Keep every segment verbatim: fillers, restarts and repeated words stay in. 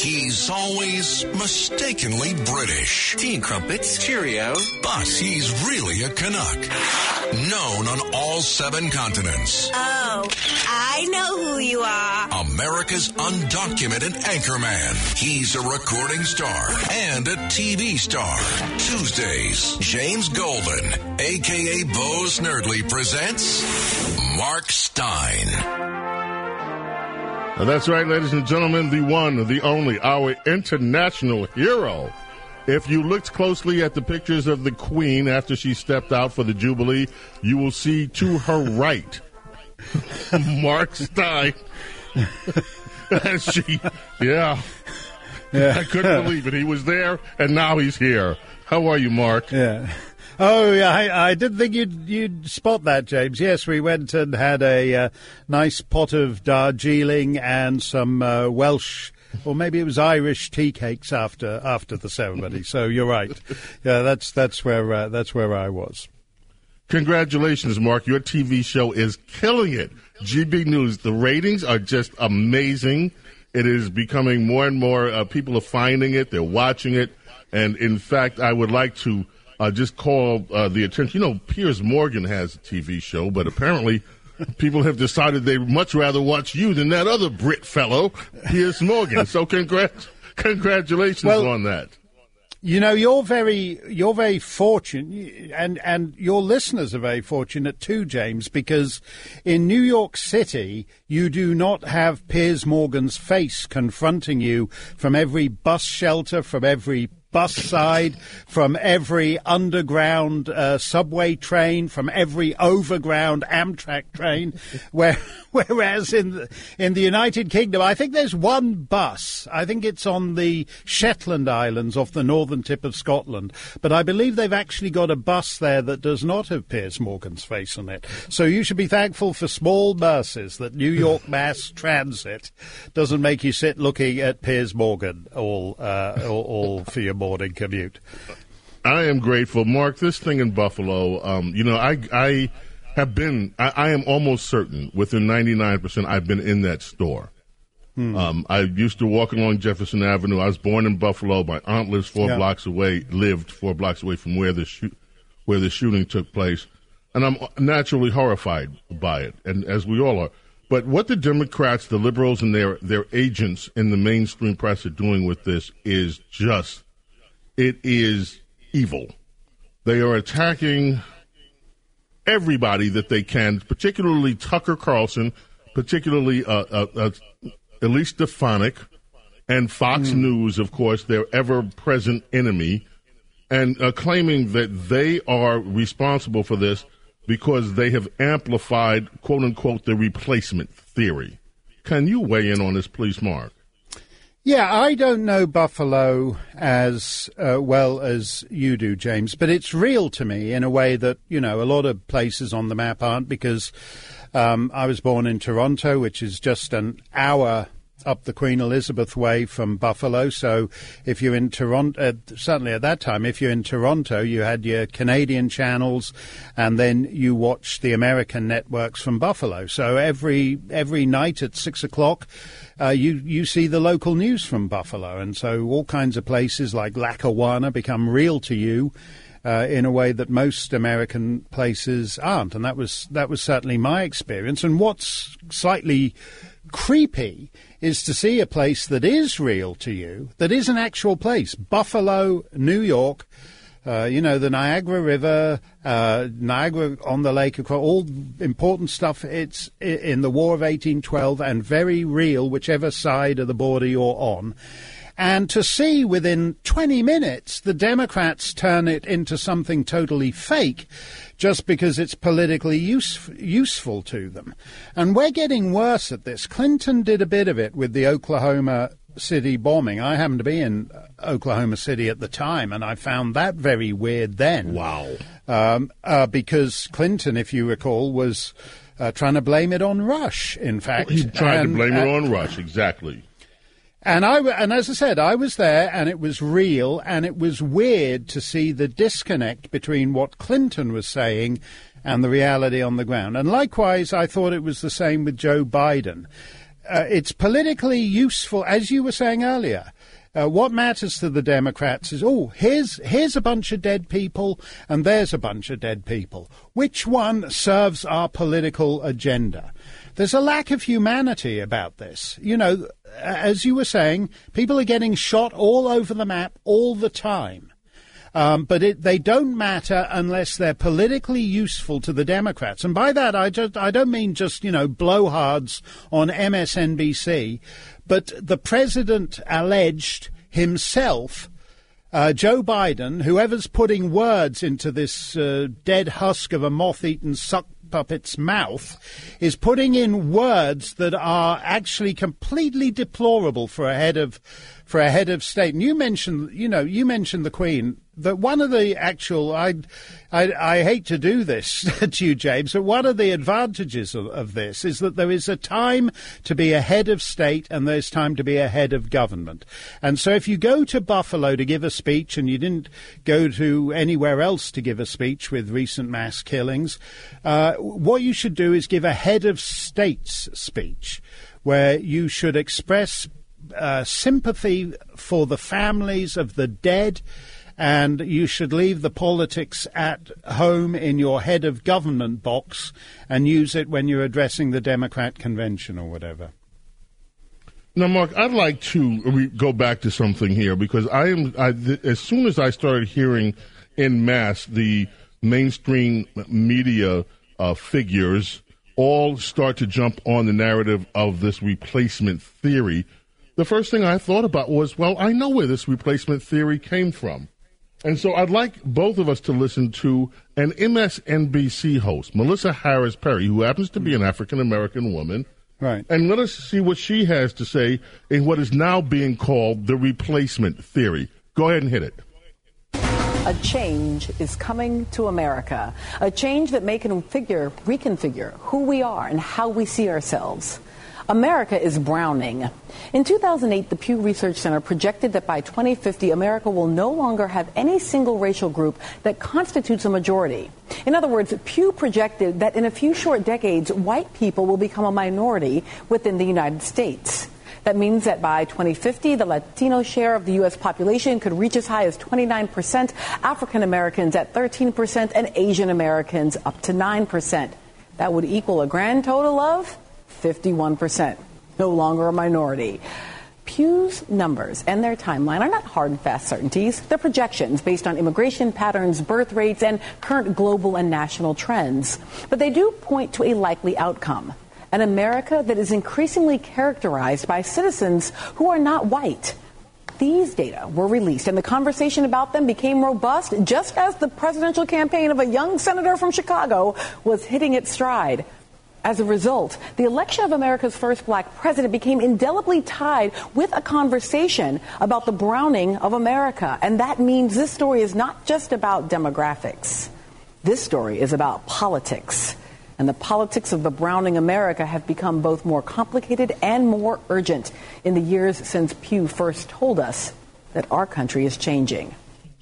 He's always mistakenly British. Tea and crumpets. Cheerio. But he's really a Canuck. Known on all seven continents. Oh, I know who you are. America's undocumented anchorman. He's a recording star and a T V star. Tuesdays, James Golden, a k a. Bo Snerdley, presents Mark Stein. Now that's right, ladies and gentlemen, the one, the only, our international hero. If you looked closely at the pictures of the Queen after she stepped out for the Jubilee, you will see to her right Mark Stein. And she, yeah, yeah, I couldn't believe it. He was there, and now he's here. How are you, Mark? Yeah. Oh, yeah, I, I didn't think you'd, you'd spot that, James. Yes, we went and had a uh, nice pot of Darjeeling and some uh, Welsh, or maybe it was Irish tea cakes after after the ceremony. So you're right. Yeah, that's that's where uh, that's where I was. Congratulations, Mark. Your T V show is killing it. G B News. The ratings are just amazing. It is becoming more and more. Uh, people are finding it. They're watching it. And in fact, I would like to Uh, just call uh, the attention. You know, Piers Morgan has a T V show, but apparently people have decided they'd much rather watch you than that other Brit fellow, Piers Morgan. So congrat- congratulations well, on that. You know, you're very, you're very fortunate, and, and your listeners are very fortunate too, James, because in New York City, you do not have Piers Morgan's face confronting you from every bus shelter, from every bus side, from every underground uh, subway train, from every overground Amtrak train, where, whereas in the, in the United Kingdom, I think there's one bus. I think it's on the Shetland Islands off the northern tip of Scotland. But I believe they've actually got a bus there that does not have Piers Morgan's face on it. So you should be thankful for small buses that New York Mass Transit doesn't make you sit looking at Piers Morgan all, uh, all, all for your morning commute. I am grateful. Mark, this thing in Buffalo, um, you know, I I have been, I, I am almost certain, within ninety-nine percent, I've been in that store. Hmm. Um, I used to walk along Jefferson Avenue. I was born in Buffalo. My aunt lives four yeah. blocks away, lived four blocks away from where the shoot, where the shooting took place. And I'm naturally horrified by it, and as we all are. But what the Democrats, the liberals, and their, their agents in the mainstream press are doing with this is just, it is evil. They are attacking everybody that they can, particularly Tucker Carlson, particularly uh, uh, uh, Elise Stefanik, and Fox mm. News, of course, their ever-present enemy, and uh, claiming that they are responsible for this because they have amplified, quote-unquote, the replacement theory. Can you weigh in on this, please, Mark? Yeah, I don't know Buffalo as uh, well as you do, James, but it's real to me in a way that, you know, a lot of places on the map aren't, because um, I was born in Toronto, which is just an hour up the Queen Elizabeth Way from Buffalo. So if you're in Toronto, uh, certainly at that time, if you're in Toronto, you had your Canadian channels, and then you watched the American networks from Buffalo. So every every night at six o'clock, uh, you, you see the local news from Buffalo. And so all kinds of places like Lackawanna become real to you Uh, in a way that most American places aren't. And that was that was certainly my experience. And what's slightly creepy is to see a place that is real to you, that is an actual place. Buffalo, New York, uh, you know, the Niagara River, uh, Niagara on the lake, all important stuff. It's in the War of eighteen twelve and very real, whichever side of the border you're on. And to see within twenty minutes the Democrats turn it into something totally fake just because it's politically use, useful to them. And we're getting worse at this. Clinton did a bit of it with the Oklahoma City bombing. I happened to be in Oklahoma City at the time, and I found that very weird then. Wow. Um, uh, because Clinton, if you recall, was uh, trying to blame it on Rush, in fact. He tried and, to blame uh, it on Rush, exactly. And I, and as I said, I was there, and it was real, and it was weird to see the disconnect between what Clinton was saying and the reality on the ground. And likewise, I thought it was the same with Joe Biden. uh, it's politically useful, as you were saying earlier. Uh, what matters to the Democrats is, oh, here's here's a bunch of dead people and there's a bunch of dead people. Which one serves our political agenda? There's a lack of humanity about this. You know, as you were saying, people are getting shot all over the map all the time. Um, but it, they don't matter unless they're politically useful to the Democrats. And by that, I just I don't mean just, you know, blowhards on M S N B C, but the president alleged himself, uh, Joe Biden, whoever's putting words into this uh, dead husk of a moth-eaten suck puppet's mouth, is putting in words that are actually completely deplorable for a head of for a head of state. And you mentioned, you know, you mentioned the Queen. That one of the actual, I, I, I hate to do this to you, James, but one of the advantages of, of this is that there is a time to be a head of state and there's time to be a head of government. And so if you go to Buffalo to give a speech and you didn't go to anywhere else to give a speech with recent mass killings, uh, what you should do is give a head of state's speech where you should express uh, sympathy for the families of the dead, and you should leave the politics at home in your head of government box and use it when you're addressing the Democrat convention or whatever. Now, Mark, I'd like to re- go back to something here because I am. I, th- as soon as I started hearing en masse the mainstream media uh, figures all start to jump on the narrative of this replacement theory, the first thing I thought about was, well, I know where this replacement theory came from. And so I'd like both of us to listen to an M S N B C host, Melissa Harris Perry, who happens to be an African-American woman. Right. And let us see what she has to say in what is now being called the replacement theory. Go ahead and hit it. A change is coming to America, a change that may configure, reconfigure who we are and how we see ourselves. America is browning. In two thousand eight, the Pew Research Center projected that by twenty fifty, America will no longer have any single racial group that constitutes a majority. In other words, Pew projected that in a few short decades, white people will become a minority within the United States. That means that by twenty fifty, the Latino share of the U S population could reach as high as twenty-nine percent, African Americans at thirteen percent, and Asian Americans up to nine percent. That would equal a grand total of fifty-one percent, no longer a minority. Pew's numbers and their timeline are not hard and fast certainties. They're projections based on immigration patterns, birth rates, and current global and national trends. But they do point to a likely outcome, an America that is increasingly characterized by citizens who are not white. These data were released, and the conversation about them became robust just as the presidential campaign of a young senator from Chicago was hitting its stride. As a result, the election of America's first black president became indelibly tied with a conversation about the browning of America. And that means this story is not just about demographics. This story is about politics. And the politics of the browning America have become both more complicated and more urgent in the years since Pew first told us that our country is changing.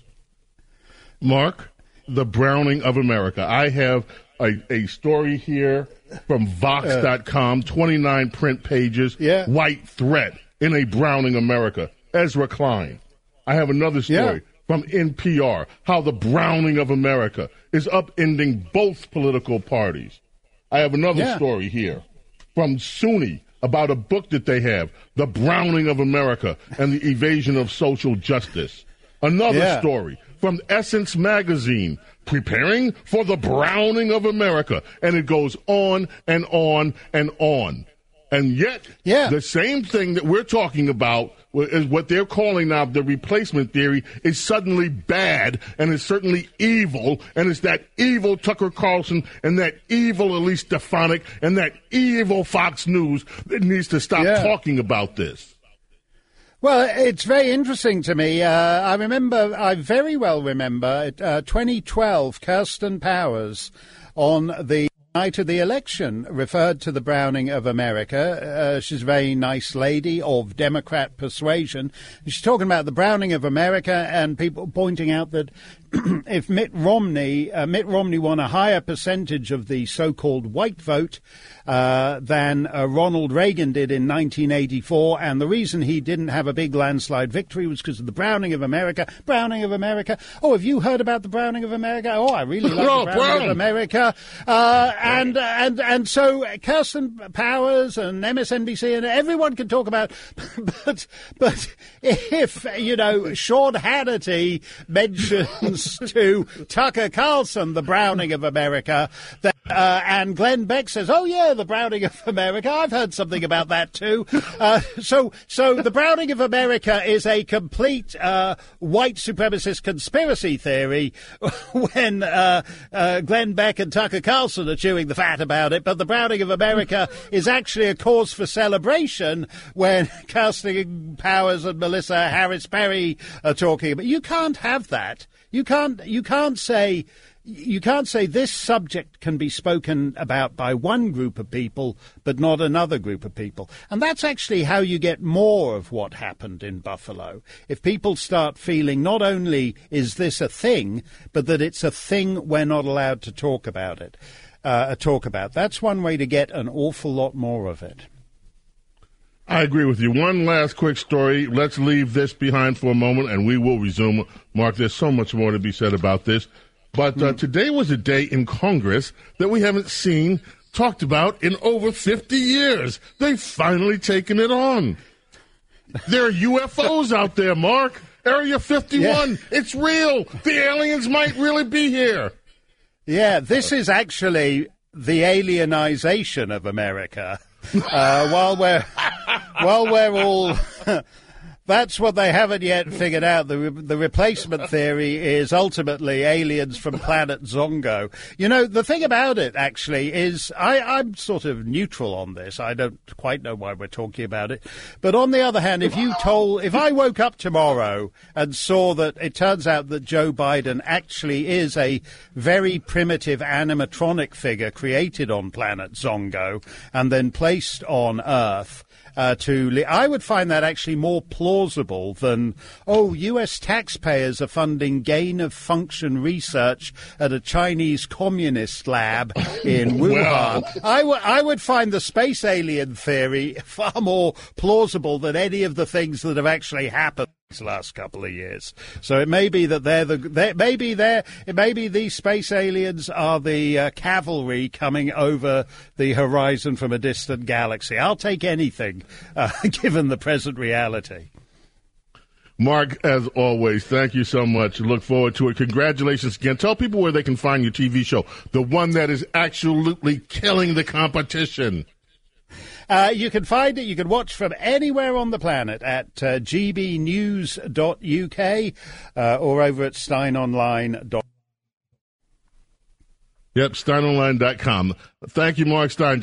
Mark, the browning of America. I have a, a story here from Vox dot com, twenty-nine print pages, yeah. White threat in a browning America. Ezra Klein. I have another story yeah. from N P R, how the browning of America is upending both political parties. I have another yeah. story here from SUNY about a book that they have, The Browning of America and the Evasion of Social Justice. Another yeah. story from Essence Magazine, Preparing for the Browning of America. And it goes on and on and on. And yet, yeah. the same thing that we're talking about is what they're calling now the replacement theory is suddenly bad and is certainly evil. And it's that evil Tucker Carlson and that evil Elise Stefanik and that evil Fox News that needs to stop yeah. talking about this. Well, it's very interesting to me. Uh, I remember, I very well remember, uh, twenty twelve, Kirsten Powers on the night of the election referred to the browning of America. Uh, she's a very nice lady of Democrat persuasion. She's talking about the browning of America and people pointing out that if Mitt Romney, uh, Mitt Romney won a higher percentage of the so-called white vote uh, than uh, Ronald Reagan did in nineteen eighty-four, and the reason he didn't have a big landslide victory was because of the browning of America. Browning of America. Oh, have you heard about the browning of America? Oh, I really like oh, the browning brown. of America. Uh, and and and so Kirsten Powers and M S N B C and everyone can talk about, but but if you know Sean Hannity mentions to Tucker Carlson the browning of America, that, uh, and Glenn Beck says, "Oh yeah, the browning of America. I've heard something about that too." Uh, so so the browning of America is a complete uh, white supremacist conspiracy theory when uh, uh, Glenn Beck and Tucker Carlson are chewing the fat about it, but the browning of America is actually a cause for celebration when Kirsten Powers and Melissa Harris Perry are talking about. You can't have that. You can't. You can't say. You can't say this subject can be spoken about by one group of people, but not another group of people. And that's actually how you get more of what happened in Buffalo. If people start feeling not only is this a thing, but that it's a thing we're not allowed to talk about it, uh, talk about. That's one way to get an awful lot more of it. I agree with you. One last quick story. Let's leave this behind for a moment, and we will resume. Mark, there's so much more to be said about this. But uh, today was a day in Congress that we haven't seen talked about in over fifty years. They've finally taken it on. There are U F Os out there, Mark. Area fifty-one. Yeah. It's real. The aliens might really be here. Yeah, this is actually the alienization of America. Uh, while we're while we're all that's what they haven't yet figured out. The re- the replacement theory is ultimately aliens from planet Zongo. You know, the thing about it, actually, is I, I'm sort of neutral on this. I don't quite know why we're talking about it. But on the other hand, if you told, if I woke up tomorrow and saw that it turns out that Joe Biden actually is a very primitive animatronic figure created on planet Zongo and then placed on Earth, Uh, to li- I would find that actually more plausible than, oh, U S taxpayers are funding gain-of-function research at a Chinese communist lab in Wuhan. Well. I, w- I would find the space alien theory far more plausible than any of the things that have actually happened these last couple of years. So it may be that they're the they're, maybe they're maybe these space aliens are the uh, cavalry coming over the horizon from a distant galaxy. I'll take anything, uh, given the present reality. Mark, as always, thank you so much. Look forward to it. Congratulations again. Tell people where they can find your T V show, the one that is absolutely killing the competition. Uh, you can find it, you can watch from anywhere on the planet at uh, g b news dot u k uh, or over at stein online dot com. Yep, stein online dot com. Thank you, Mark Stein.